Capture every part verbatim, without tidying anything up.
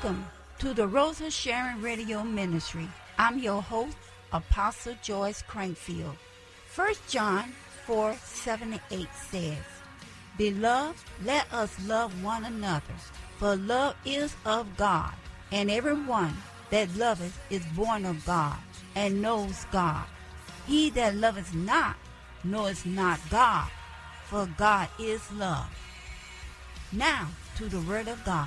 Welcome to the Rosa Sharon Radio Ministry. I'm your host, Apostle Joyce Crankfield. First John four, seven, and eight says, Beloved, let us love one another, for love is of God, and everyone that loveth is born of God, and knows God. He that loveth not knoweth not God, for God is love. Now to the Word of God.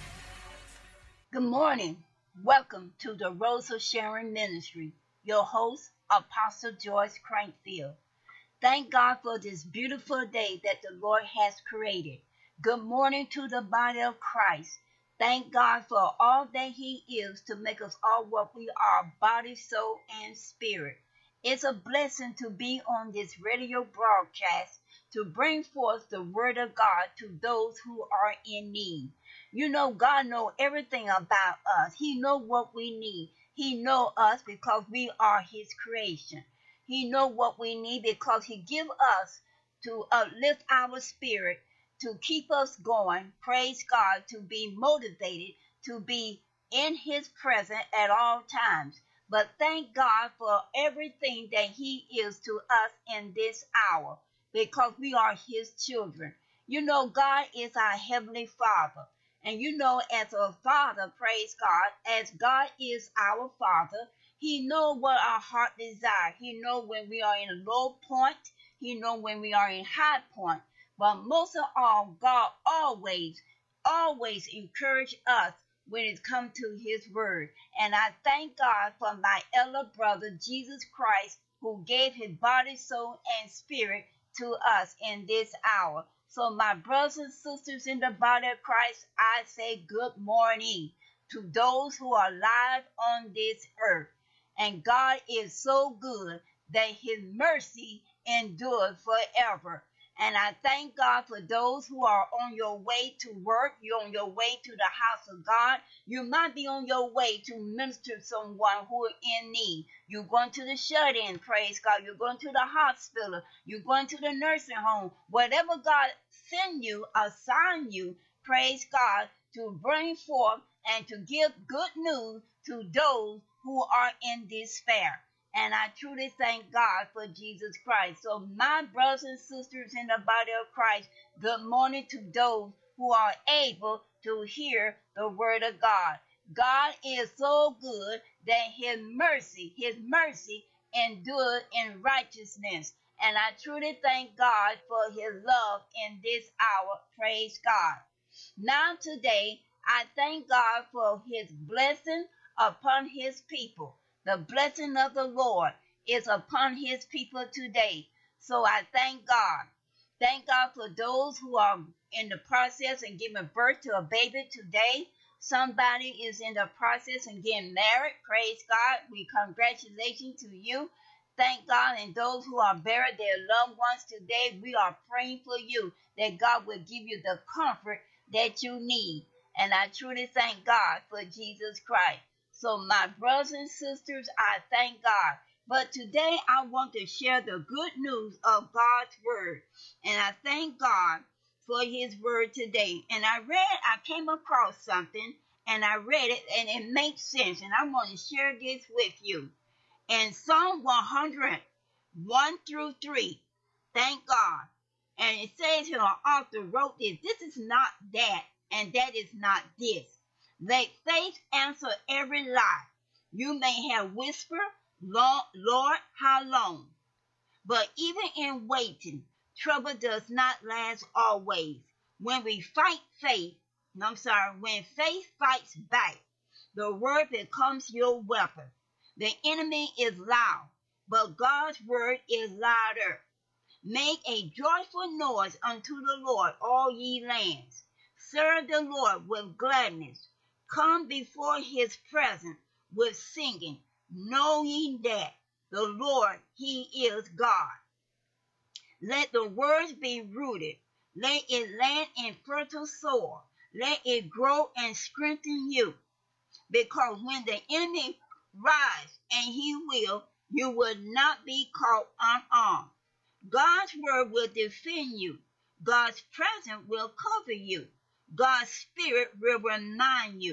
Good morning. Welcome to the Rosa Sharon Ministry. Your host, Apostle Joyce Crankfield. Thank God for this beautiful day that the Lord has created. Good morning to the body of Christ. Thank God for all that He is to make us all what we are, body, soul, and spirit. It's a blessing to be on this radio broadcast to bring forth the Word of God to those who are in need. You know, God knows everything about us. He knows what we need. He knows us because we are His creation. He knows what we need because He gives us to uplift our spirit, to keep us going, praise God, to be motivated, to be in His presence at all times. But thank God for everything that He is to us in this hour because we are His children. You know, God is our Heavenly Father. And you know, as a father, praise God, as God is our Father, He knows what our heart desires. He knows when we are in a low point. He knows when we are in high point. But most of all, God always, always encourage us when it comes to His word. And I thank God for my elder brother, Jesus Christ, who gave His body, soul, and spirit to us in this hour. So my brothers and sisters in the body of Christ, I say good morning to those who are alive on this earth. And God is so good that His mercy endures forever. And I thank God for those who are on your way to work. You're on your way to the house of God. You might be on your way to minister to someone who is in need. You're going to the shut-in, praise God. You're going to the hospital. You're going to the nursing home. Whatever God send you, assign you, praise God, to bring forth and to give good news to those who are in despair. And I truly thank God for Jesus Christ. So my brothers and sisters in the body of Christ, good morning to those who are able to hear the word of God. God is so good that His mercy, His mercy endures in righteousness. And I truly thank God for His love in this hour. Praise God. Now today, I thank God for His blessing upon His people. The blessing of the Lord is upon His people today. So I thank God. Thank God for those who are in the process and giving birth to a baby today. Somebody is in the process and getting married. Praise God. We congratulations to you. Thank God. And those who are buried their loved ones today, we are praying for you that God will give you the comfort that you need. And I truly thank God for Jesus Christ. So my brothers and sisters, I thank God. But today I want to share the good news of God's word. And I thank God for His word today. And I read, I came across something and I read it and it makes sense. And I want to share this with you. In Psalm one hundred, one through three, thank God. And it says here, our author wrote this, this is not that, and that is not this. Let faith answer every lie. You may have whispered, Lord, how long? But even in waiting, trouble does not last always. When we fight faith, I'm sorry, when faith fights back, the word becomes your weapon. The enemy is loud, but God's word is louder. Make a joyful noise unto the Lord, all ye lands. Serve the Lord with gladness. Come before His presence with singing. Know ye that the Lord, He is God. Let the words be rooted. Let it land in fertile soil. Let it grow and strengthen you. Because when the enemy rise, and he will, you will not be caught unarmed. God's word will defend you. God's presence will cover you. God's spirit will remind you.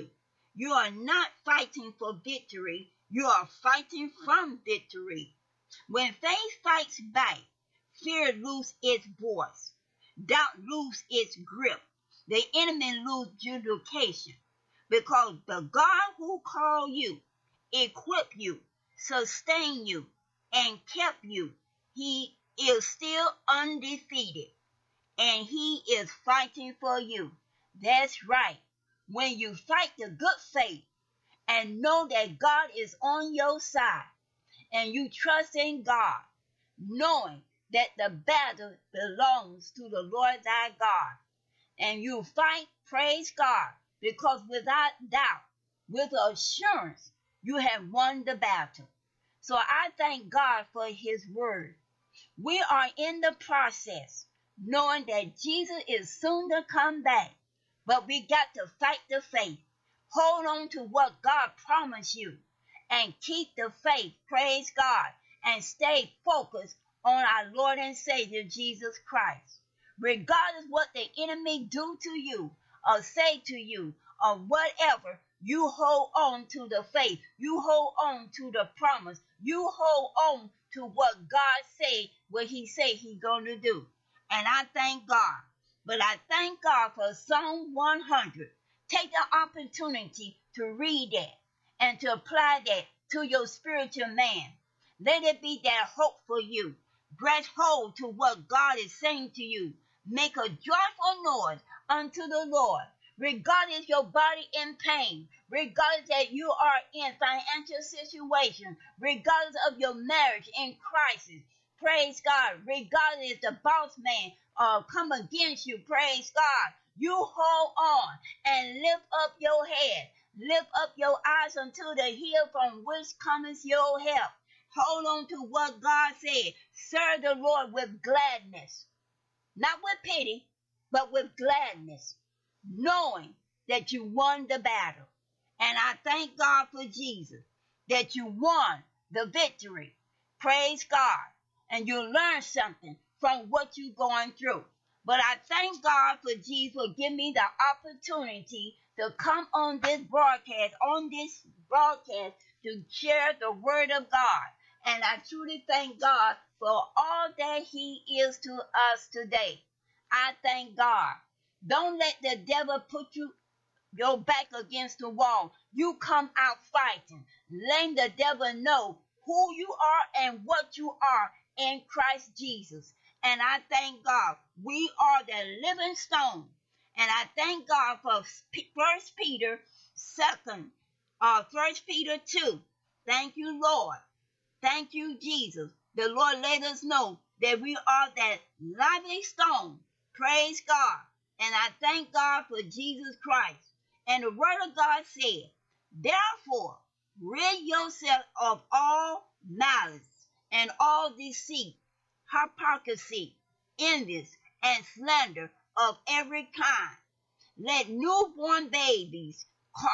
You are not fighting for victory. You are fighting from victory. When faith fights back, fear loses its voice. Doubt loses its grip. The enemy loses justification. Because the God who called you, equipped you, sustained you, and kept you, he is still undefeated. And he is fighting for you. That's right. When you fight the good faith and know that God is on your side, and you trust in God, knowing that the battle belongs to the Lord thy God, and you fight, praise God, because without doubt, with assurance, you have won the battle. So I thank God for his word. We are in the process, knowing that Jesus is soon to come back, but we got to fight the faith. Hold on to what God promised you and keep the faith, praise God, and stay focused on our Lord and Savior Jesus Christ. Regardless what the enemy do to you or say to you or whatever, you hold on to the faith. You hold on to the promise. You hold on to what God say, what he say he going to do. And I thank God. But I thank God for Psalm one hundred. Take the opportunity to read that and to apply that to your spiritual man. Let it be that hope for you. Grasp hold to what God is saying to you. Make a joyful noise unto the Lord. Regardless your body in pain, regardless that you are in financial situation, regardless of your marriage in crisis, praise God. Regardless if the boss man uh, come against you, praise God. You hold on and lift up your head. Lift up your eyes unto the hill from which cometh your help. Hold on to what God said. Serve the Lord with gladness. Not with pity, but with gladness. Knowing that you won the battle. And I thank God for Jesus, that you won the victory. Praise God. And you learn something from what you're going through. But I thank God for Jesus for giving me the opportunity to come on this broadcast, on this broadcast, to share the word of God. And I truly thank God for all that he is to us today. I thank God. Don't let the devil put you your back against the wall. You come out fighting. Letting the devil know who you are and what you are in Christ Jesus. And I thank God. We are the living stone. And I thank God for First Peter second, uh, First Peter two. Thank you, Lord. Thank you, Jesus. The Lord let us know that we are that lively stone. Praise God. And I thank God for Jesus Christ. And the word of God said, therefore, rid yourself of all malice and all deceit, hypocrisy, envy, and slander of every kind. Let newborn babies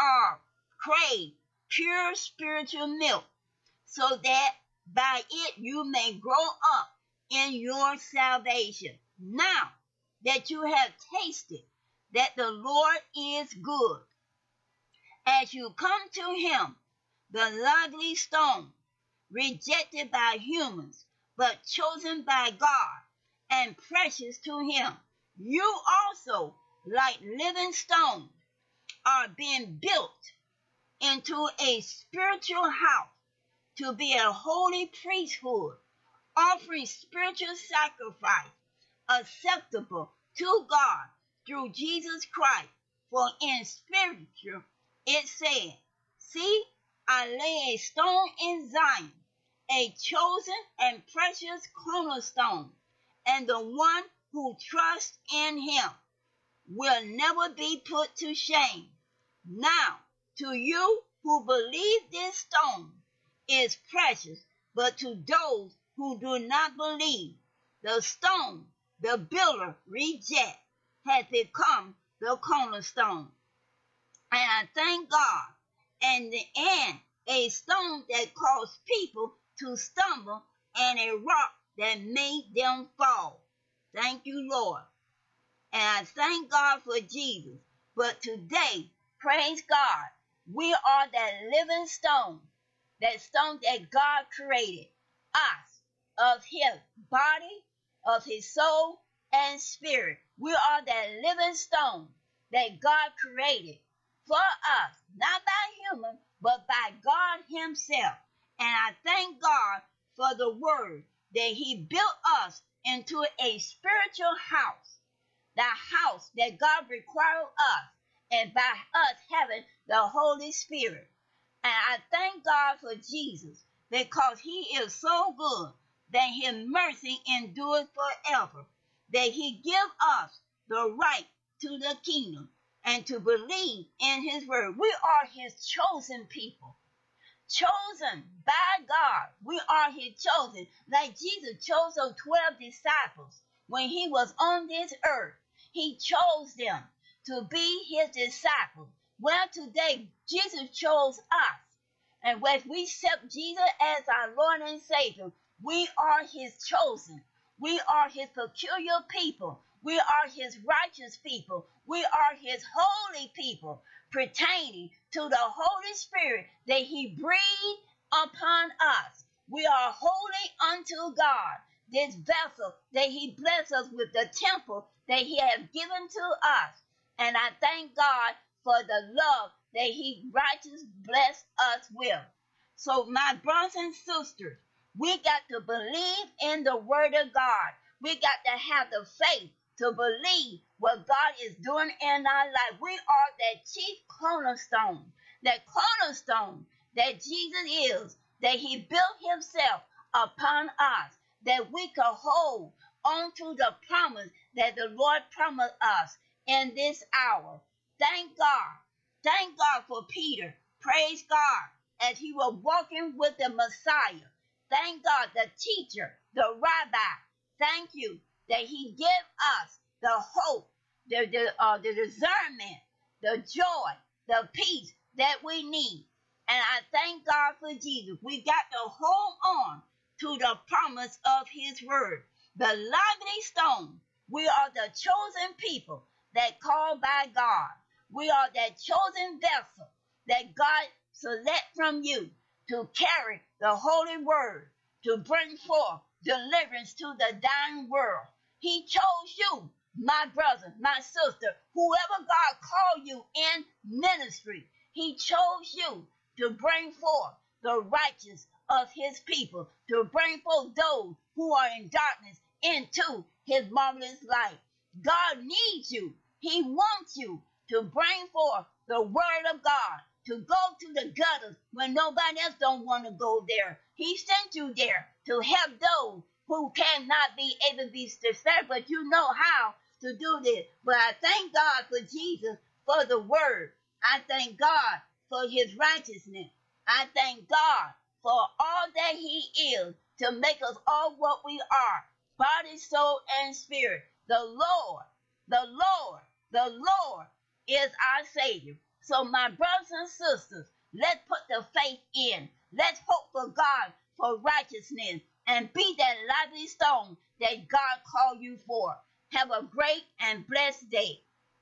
crave pure spiritual milk, so that by it you may grow up in your salvation. Now that you have tasted that the Lord is good, as you come to him, the lively stone, rejected by humans, but chosen by God and precious to him, you also, like living stones, are being built into a spiritual house to be a holy priesthood, offering spiritual sacrifice acceptable to God through Jesus Christ. For in scripture it said, see, I lay a stone in Zion, a chosen and precious cornerstone, and the one who trusts in him will never be put to shame. Now, to you who believe this stone is precious, but to those who do not believe, the stone the builder reject has become the cornerstone. And I thank God. And the end, a stone that caused people to stumble, and a rock that made them fall. Thank you, Lord. And I thank God for Jesus. But today, praise God, We are that living stone, that stone that God created, us, of his body, of his soul, and spirit. We are that living stone that God created for us, not by human, but by God himself. And I thank God for the word that he built us into a spiritual house, the house that God required us, and by us having the Holy Spirit. And I thank God for Jesus, because he is so good that his mercy endures forever, that he gives us the right to the kingdom and to believe in his word. We are his chosen people, chosen by God. We are his chosen, like Jesus chose those twelve disciples when he was on this earth. He chose them to be his disciples. Well, today, Jesus chose us. And when we accept Jesus as our Lord and Savior, we are his chosen. We are his peculiar people. We are his righteous people. We are his holy people, pertaining to the Holy Spirit that he breathed upon us. We are holy unto God, this vessel that he blessed us with, the temple that he has given to us. And I thank God for the love that he righteous blessed us with. So my brothers and sisters, we got to believe in the word of God. We got to have the faith to believe what God is doing in our life. We are that chief cornerstone, that cornerstone that Jesus is, that he built himself upon us, that we could hold on to the promise that the Lord promised us in this hour. Thank God. Thank God for Peter. Praise God, as he was walking with the Messiah. Thank God, the teacher, the rabbi. Thank you that he gave us the hope, the, the, uh, the discernment, the joy, the peace that we need. And I thank God for Jesus. We got to hold on to the promise of his word. The lively stone. We are the chosen people that called by God. We are that chosen vessel that God select from you to carry the holy word, to bring forth deliverance to the dying world. He chose you, my brother, my sister, whoever God called you in ministry. He chose you to bring forth the righteous of his people, to bring forth those who are in darkness into his marvelous light. God needs you. He wants you to bring forth the word of God, to go to the gutters when nobody else don't want to go there. He sent you there to help those who cannot be able to be saved, but you know how to do this. But I thank God for Jesus, for the word. I thank God for his righteousness. I thank God for all that he is to make us all what we are, body, soul, and spirit. The Lord, the Lord, the Lord is our Savior. So my brothers and sisters, let's put the faith in. Let's hope for God for righteousness and be that lively stone that God called you for. Have a great and blessed day.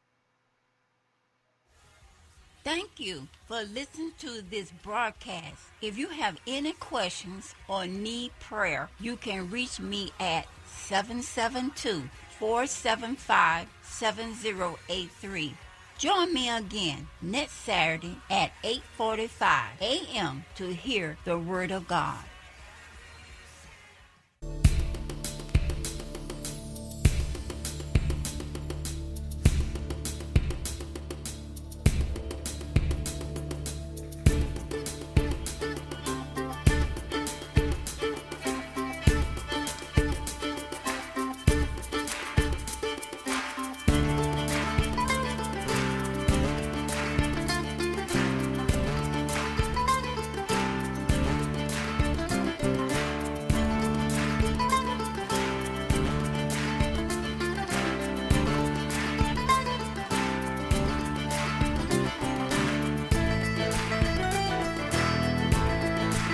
Thank you for listening to this broadcast. If you have any questions or need prayer, you can reach me at seven seven two, four seven five, seven zero eight three. Join me again next Saturday at eight forty-five a.m. to hear the Word of God.